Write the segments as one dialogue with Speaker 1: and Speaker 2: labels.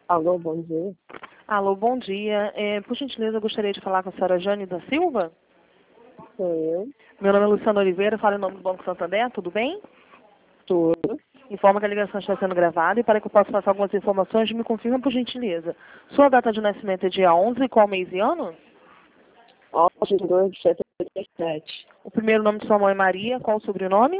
Speaker 1: Alô, bom dia.
Speaker 2: Alô, bom dia. Por gentileza, eu gostaria de falar com a senhora Jane da Silva.
Speaker 1: Sou eu.
Speaker 2: Meu nome é Luciana Oliveira, falo em nome do Banco Santander, tudo bem?
Speaker 1: Tudo.
Speaker 2: Informo que a ligação está sendo gravada e para que eu possa passar algumas informações, me confirma por gentileza. Sua data de nascimento é dia 11, qual mês e ano?
Speaker 1: 11 de 77.
Speaker 2: O primeiro nome de sua mãe é Maria, qual o sobrenome?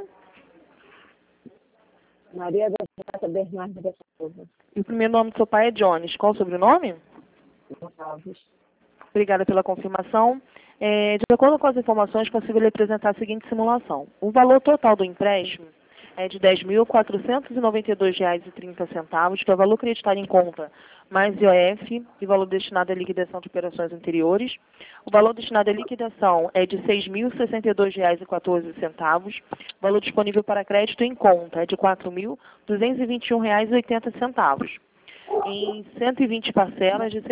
Speaker 1: Maria da Prata Bernardo da Silva.
Speaker 2: E o primeiro nome do seu pai é Jones, qual o sobrenome?
Speaker 1: Gonçalves.
Speaker 2: Obrigada pela confirmação. De acordo com as informações, consigo lhe apresentar a seguinte simulação. O valor total do empréstimo é de R$ 10.492,30, que é o valor creditado em conta, mais IOF e valor destinado à liquidação de operações anteriores. O valor destinado à liquidação é de R$ 6.062,14. O valor disponível para crédito em conta é de R$ 4.221,80. Em 120 parcelas de R$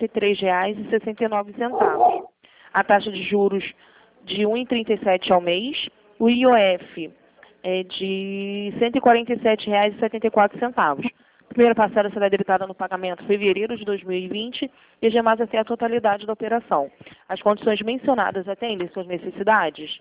Speaker 2: 183,69. A taxa de juros de 1,37 ao mês. O IOF é de R$ 147,74. A primeira parcela será debitada no pagamento em fevereiro de 2020 e as demais até a totalidade da operação. As condições mencionadas atendem suas necessidades?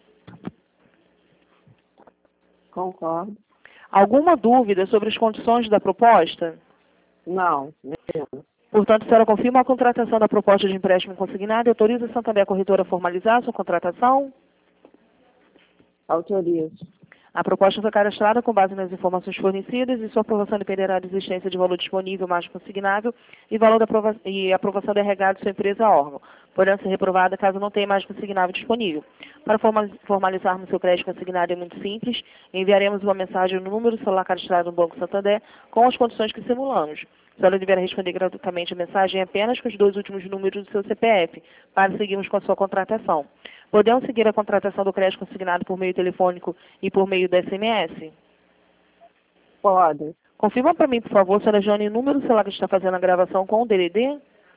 Speaker 1: Concordo.
Speaker 2: Alguma dúvida sobre as condições da proposta?
Speaker 1: Não, nenhuma.
Speaker 2: Portanto, a senhora confirma a contratação da proposta de empréstimo consignado e autoriza a Santander Corretora a formalizar a sua contratação?
Speaker 1: Autorizo.
Speaker 2: A proposta foi cadastrada com base nas informações fornecidas e sua aprovação dependerá da existência de valor disponível mais consignável e valor da aprovação da RH de sua empresa órgão, podendo ser reprovada caso não tenha mais consignável disponível. Para formalizarmos seu crédito consignado é muito simples, enviaremos uma mensagem no número celular cadastrado no Banco Santander com as condições que simulamos. A senhora deverá responder gratuitamente a mensagem apenas com os 2 últimos números do seu CPF, para seguirmos com a sua contratação. Podemos seguir a contratação do crédito consignado por meio telefônico e por meio do SMS?
Speaker 1: Pode.
Speaker 2: Confirma para mim, por favor, senhora Jane, o número do celular que está fazendo a gravação com o DDD?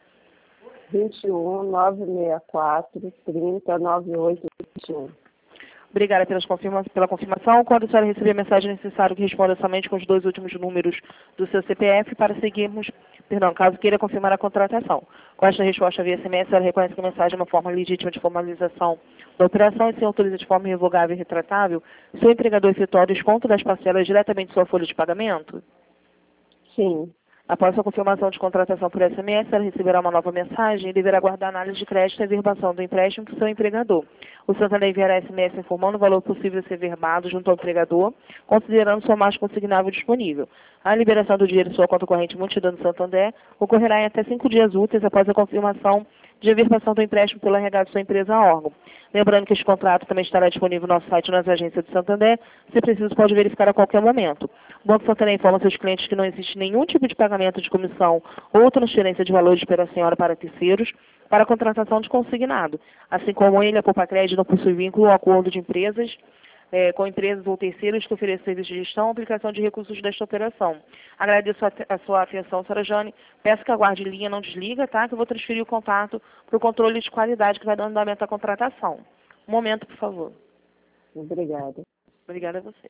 Speaker 1: 21 964 30 98 21.
Speaker 2: Obrigada pela confirmação. Quando a senhora receber a mensagem, é necessário que responda somente com os 2 últimos números do seu CPF para seguirmos, caso queira confirmar a contratação. Com esta resposta via SMS, ela reconhece que a mensagem é uma forma legítima de formalização da operação e se autoriza de forma irrevogável e retratável seu empregador efetuar o desconto das parcelas diretamente de sua folha de pagamento?
Speaker 1: Sim.
Speaker 2: Após a confirmação de contratação por SMS, ela receberá uma nova mensagem e deverá aguardar análise de crédito e verbação do empréstimo do seu empregador. O Santander enviará SMS informando o valor possível a ser verbado junto ao empregador, considerando sua margem consignável disponível. A liberação do dinheiro em sua conta corrente multidão do Santander ocorrerá em até 5 dias úteis após a confirmação de averbação do empréstimo pela RH de sua empresa órgão. Lembrando que este contrato também estará disponível no nosso site e nas agências do Santander. Se preciso, pode verificar a qualquer momento. O Banco Santander informa seus clientes que não existe nenhum tipo de pagamento de comissão ou transferência de valores pela senhora para terceiros para a contratação de consignado. Assim como ele, a Poupa Crédito não possui vínculo ou acordo de empresas com empresas ou terceiros que ofereçam serviços de gestão ou aplicação de recursos desta operação. Agradeço a sua atenção, senhora Jane. Peço que aguarde em linha, não desliga, tá? Que eu vou transferir o contato para o controle de qualidade que vai dar andamento à contratação. Um momento, por favor.
Speaker 1: Obrigada.
Speaker 2: Obrigada a você.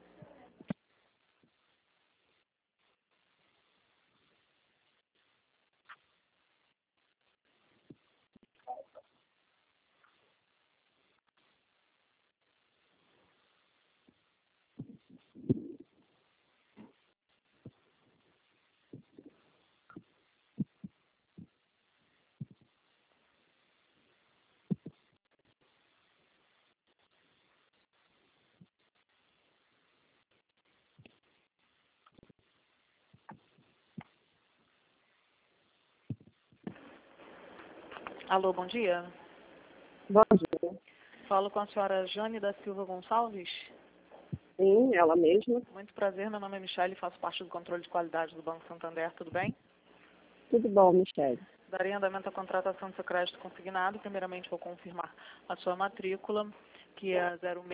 Speaker 2: Alô, bom dia.
Speaker 1: Bom dia.
Speaker 2: Falo com a senhora Jane da Silva Gonçalves.
Speaker 1: Sim, ela mesma.
Speaker 2: Muito prazer, meu nome é Michele e faço parte do controle de qualidade do Banco Santander, tudo bem?
Speaker 1: Tudo bom, Michele?
Speaker 2: Darei andamento à contratação do seu crédito consignado. Primeiramente, vou confirmar a sua matrícula, que é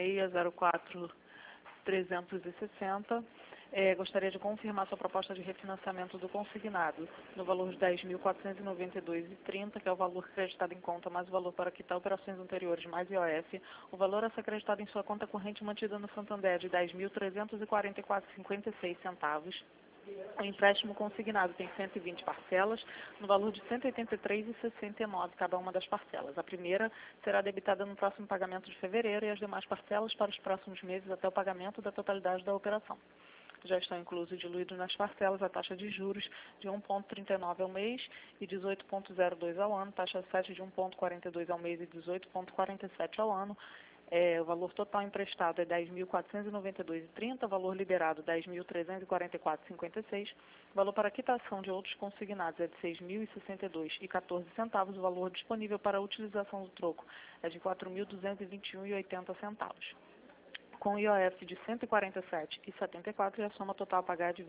Speaker 2: 0604360. Gostaria de confirmar sua proposta de refinanciamento do consignado no valor de R$ 10.492,30, que é o valor creditado em conta, mais o valor para quitar operações anteriores, mais IOF. O valor a ser creditado em sua conta corrente mantida no Santander é de R$ 10.344,56.
Speaker 3: O empréstimo consignado tem 120 parcelas, no valor de R$ 183,69 cada uma das parcelas. A primeira será debitada no próximo pagamento de fevereiro e as demais parcelas para os próximos meses até o pagamento da totalidade da operação. Já estão inclusos e diluídos nas parcelas a taxa de juros de 1,39 ao mês e 18,02 ao ano, taxa 7 de 1,42 ao mês e 18,47 ao ano. O valor total emprestado é R$ 10.492,30, valor liberado R$ 10.344,56, valor para quitação de outros consignados é de R$ 6.062,14, o valor disponível para a utilização do troco é de R$ 4.221,80. Com IOF de R$ 147,74 e a soma total a pagar de R$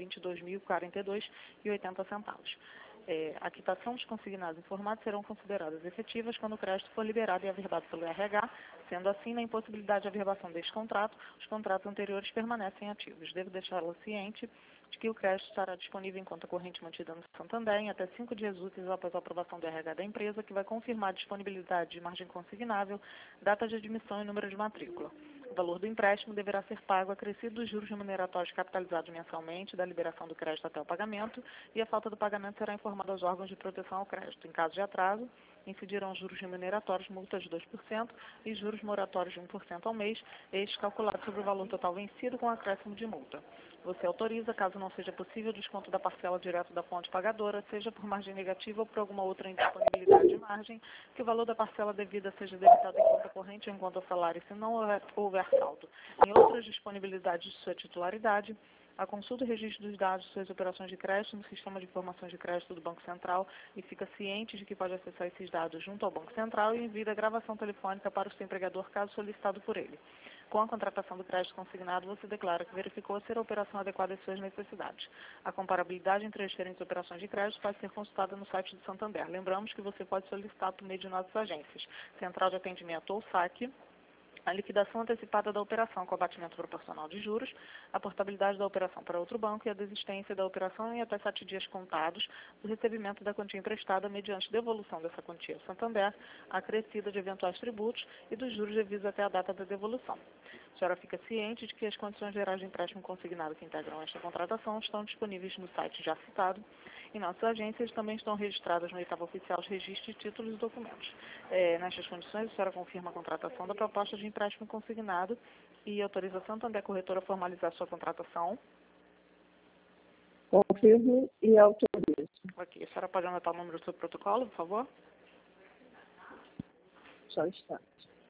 Speaker 3: 22.042,80. A quitação dos consignados informados serão consideradas efetivas quando o crédito for liberado e averbado pelo RH. Sendo assim, na impossibilidade de averbação deste contrato, os contratos anteriores permanecem ativos. Devo deixá-la ciente de que o crédito estará disponível em conta corrente mantida no Santander em até 5 dias úteis após a aprovação do RH da empresa, que vai confirmar a disponibilidade de margem consignável, data de admissão e número de matrícula. O valor do empréstimo deverá ser pago acrescido dos juros remuneratórios capitalizados mensalmente da liberação do crédito até o pagamento, e a falta do pagamento será informada aos órgãos de proteção ao crédito. Em caso de atraso, incidirão juros remuneratórios, multas de 2% e juros moratórios de 1% ao mês, estes calculados sobre o valor total vencido com acréscimo de multa. Você autoriza, caso não seja possível, o desconto da parcela direto da fonte pagadora, seja por margem negativa ou por alguma outra indisponibilidade de margem, que o valor da parcela devida seja debitado em conta corrente ou em conta ao salário, se não houver saldo. Em outras disponibilidades de sua titularidade, a consulta e registro dos dados de suas operações de crédito no Sistema de Informações de Crédito do Banco Central e fica ciente de que pode acessar esses dados junto ao Banco Central e envia a gravação telefônica para o seu empregador, caso solicitado por ele. Com a contratação do crédito consignado, você declara que verificou ser a operação adequada às suas necessidades. A comparabilidade entre as diferentes operações de crédito pode ser consultada no site do Santander. Lembramos que você pode solicitar por meio de nossas agências, Central de Atendimento ou SAC, a liquidação antecipada da operação com abatimento proporcional de juros, a portabilidade da operação para outro banco e a desistência da operação em até 7 dias contados do recebimento da quantia emprestada mediante devolução dessa quantia ao Santander, acrescida de eventuais tributos e dos juros devidos até a data da devolução. A senhora fica ciente de que as condições gerais de empréstimo consignado que integram esta contratação estão disponíveis no site já citado. Em nossas agências também estão registradas no oitavo oficial de registro de títulos e documentos. Nestas condições, a senhora confirma a contratação da proposta de empréstimo consignado e autoriza a Santander Corretora a formalizar sua contratação.
Speaker 1: Confirmo e autorizo.
Speaker 3: Ok. A senhora pode anotar o número do seu protocolo, por favor?
Speaker 1: Só está.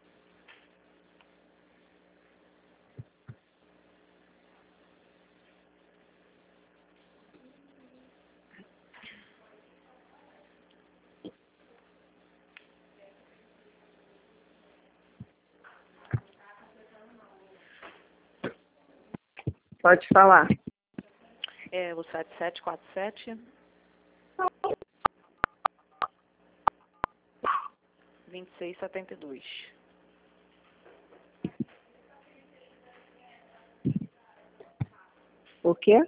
Speaker 1: Pode falar.
Speaker 3: O 7747 2672.
Speaker 1: O quê?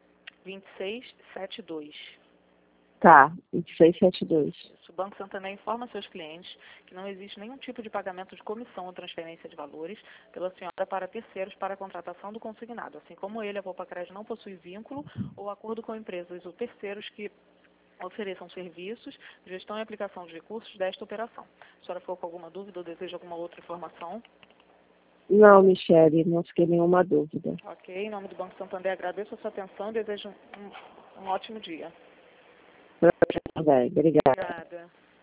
Speaker 3: 2672.
Speaker 1: Tá, 2672.
Speaker 3: O Banco Santander informa seus clientes que não existe nenhum tipo de pagamento de comissão ou transferência de valores pela senhora para terceiros para a contratação do consignado. Assim como ele, a Poupa Crédito não possui vínculo ou acordo com empresas ou terceiros que ofereçam serviços, gestão e aplicação de recursos desta operação. A senhora ficou com alguma dúvida ou deseja alguma outra informação?
Speaker 1: Não, Michele, não fiquei nenhuma dúvida.
Speaker 3: Ok, em nome do Banco Santander, agradeço a sua atenção e desejo um ótimo dia.
Speaker 1: Também, obrigada.
Speaker 3: Obrigada.